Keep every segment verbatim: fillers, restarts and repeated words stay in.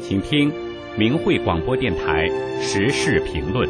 请听明慧广播电台时事评论。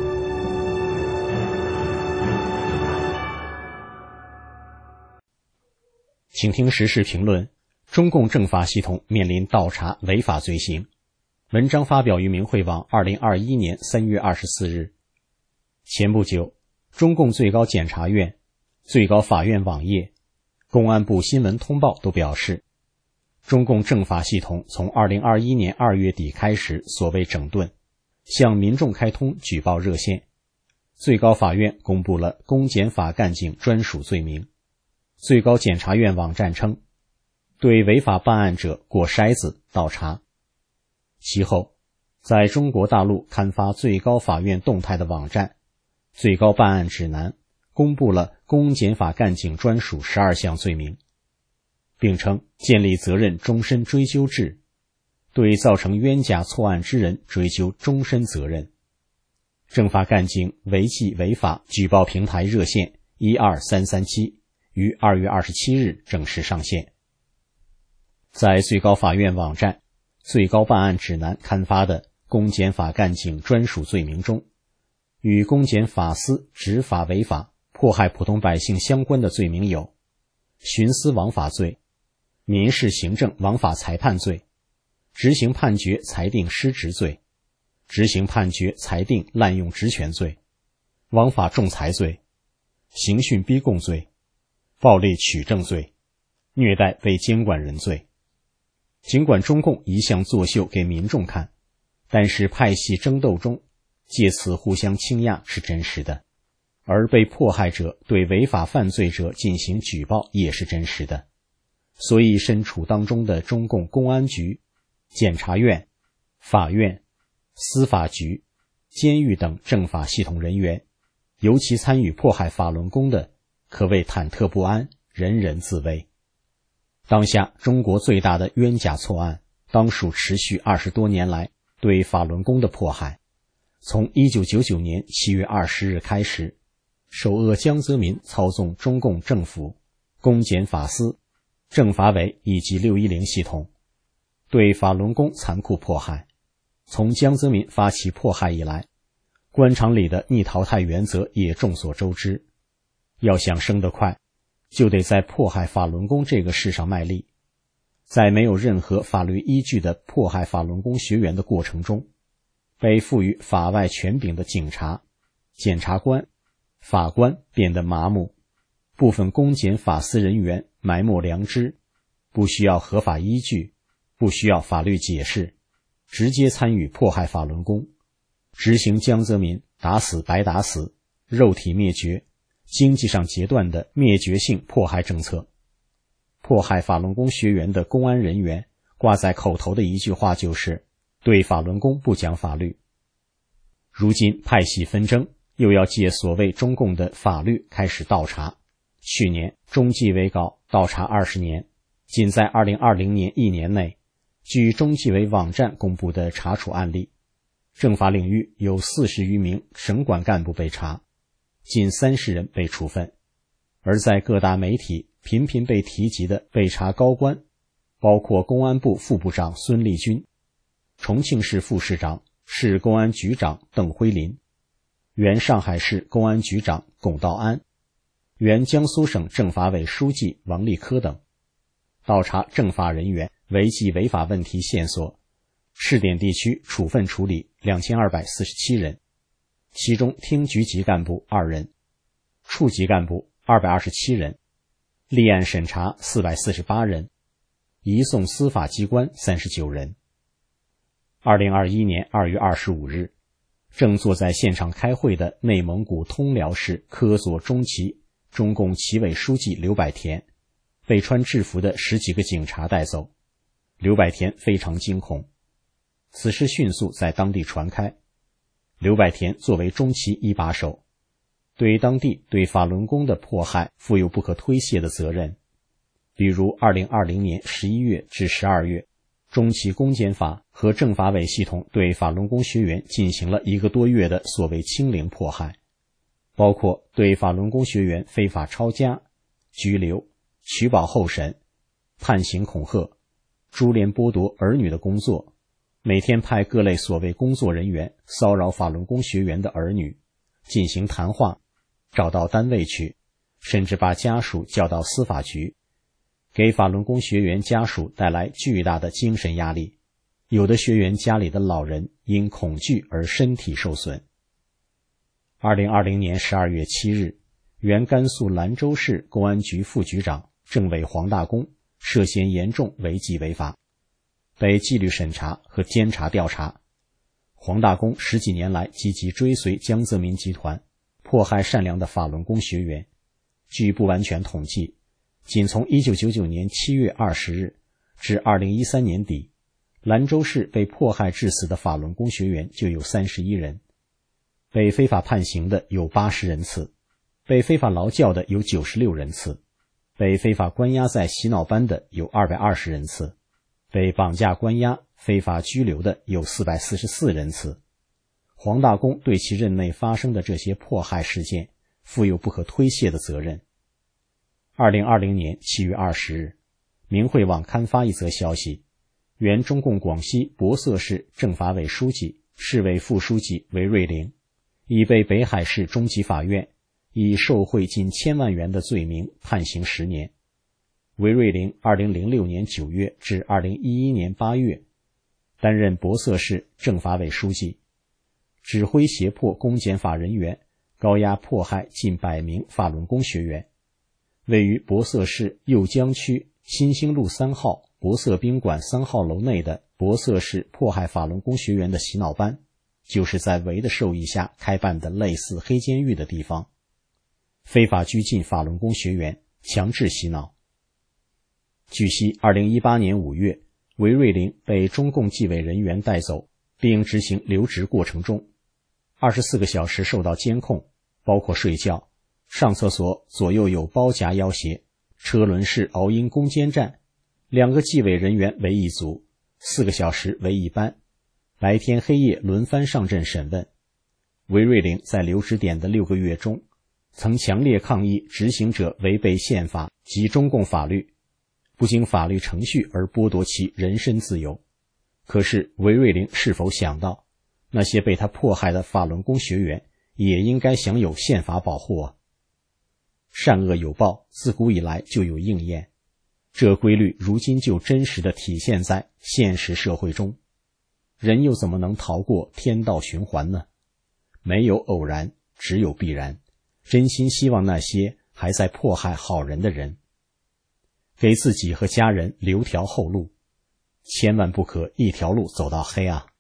请听时事评论：中共政法系统面临倒查违法罪行。文章发表于明慧网二零二一年三月二十四日。前不久，中共最高检察院、最高法院网页、公安部新闻通报都表示，中共政法系统从二零二一年二月底开始所谓整顿，向民众开通举报热线。最高法院公布了公检法干警专属罪名。最高检察院网站称，对违法办案者过筛子倒查。其后，在中国大陆刊发最高法院动态的网站最高办案指南公布了公检法干警专属十二项罪名，并称建立责任终身追究制，对造成冤假错案之人追究终身责任。政法干警违纪违法举报平台热线一二三三七于二月二十七日正式上线。在最高法院网站最高办案指南刊发的公检法干警专属罪名中，与公检法司执法违法、迫害普通百姓相关的罪名有徇私枉法罪、民事行政枉法裁判罪、执行判决裁定失职罪、执行判决裁定滥用职权罪、枉法仲裁罪、刑讯逼供罪、暴力取证罪、虐待被监管人罪。尽管中共一向作秀给民众看，但是派系争斗中借此互相倾轧是真实的，而被迫害者对违法犯罪者进行举报也是真实的。所以身处当中的中共公安局、检察院、法院、司法局、监狱等政法系统人员，尤其参与迫害法轮功的，可谓忐忑不安，人人自危。当下中国最大的冤假错案，当属持续二十多年来对法轮功的迫害。从一九九九年七月二十日开始，首恶江泽民操纵中共政府、公检法司、政法委以及六一零系统，对法轮功残酷迫害。从江泽民发起迫害以来，官场里的逆淘汰原则也众所周知。要想升得快，就得在迫害法轮功这个事上卖力。在没有任何法律依据的迫害法轮功学员的过程中，被赋予法外权柄的警察、检察官、法官变得麻木，部分公检法司人员埋没良知，不需要合法依据，不需要法律解释，直接参与迫害法轮功，执行江泽民打死白打死、肉体灭绝、经济上截断的灭绝性迫害政策。迫害法轮功学员的公安人员挂在口头的一句话就是对法轮功不讲法律。如今派系纷争又要借所谓中共的法律开始倒查。去年中纪委稿倒查二十年，仅在二零二零年一年内，据中纪委网站公布的查处案例，政法领域有四十余名省管干部被查，近三十人被处分。而在各大媒体频频被提及的被查高官，包括公安部副部长孙立军、重庆市副市长、市公安局长邓辉林、原上海市公安局长龚道安、原江苏省政法委书记王立科等。倒查政法人员违纪违法问题线索，试点地区处分处理两千二百四十七人，其中厅局级干部二人，处级干部二百二十七人，立案审查四百四十八人，移送司法机关三十九人。二零二一年二月二十五日，正坐在现场开会的内蒙古通辽市科左中旗中共旗委书记刘百田被穿制服的十几个警察带走。刘百田非常惊恐，此事迅速在当地传开。刘百田作为中旗一把手，对当地对法轮功的迫害负有不可推卸的责任。比如二零二零年十一月至十二月，中旗公检法和政法委系统对法轮功学员进行了一个多月的所谓清零迫害，包括对法轮功学员非法抄家、拘留、取保候审、判刑恐吓、株连剥夺儿女的工作、 每天派各类所谓工作人员骚扰法轮功学员的儿女，进行谈话，找到单位去，甚至把家属叫到司法局，给法轮功学员家属带来巨大的精神压力。有的学员家里的老人因恐惧而身体受损。二零二零年十二月七日，原甘肃兰州市公安局副局长政委黄大功涉嫌严重违纪违法，被纪律审查和监察调查。黄大功十几年来积极追随江泽民集团，迫害善良的法轮功学员。据不完全统计，仅从一九九九年七月二十日至二零一三年底，兰州市被迫害致死的法轮功学员就有三十一人，被非法判刑的有八十人次，被非法劳教的有九十六人次，被非法关押在洗脑班的有二百二十人次，被绑架关押、非法拘留的有四百四十四人次。黄大功对其任内发生的这些迫害事件负有不可推卸的责任。二零二零年七月二十日，明慧网刊发一则消息，原中共广西博色市政法委书记、市委副书记韦瑞玲已被北海市中级法院以受贿近千万元的罪名判刑十年。韦瑞玲二零零六年九月至二零一一年八月担任博色市政法委书记，指挥胁迫公检法人员高压迫害近百名法轮功学员。位于博色市右江区新兴路三号博色宾馆三号楼内的博色市迫害法轮功学员的洗脑班，就是在韦的授意下开办的类似黑监狱的地方，非法拘禁法轮功学员，强制洗脑。据悉，二零一八年五月，韦瑞玲被中共纪委人员带走，并执行留职过程中，二十四个小时受到监控，包括睡觉、上厕所左右有包夹要挟，车轮式熬鹰攻坚战，两个纪委人员为一组，四个小时为一班，白天黑夜轮番上阵审问。韦瑞玲在留职点的六个月中，曾强烈抗议执行者违背宪法及中共法律，不经法律程序而剥夺其人身自由。可是韦瑞玲是否想到，那些被他迫害的法轮功学员也应该享有宪法保护啊？善恶有报，自古以来就有应验，这规律如今就真实地体现在现实社会中。人又怎么能逃过天道循环呢？没有偶然，只有必然。真心希望那些还在迫害好人的人，给自己和家人留条后路，千万不可一条路走到黑啊！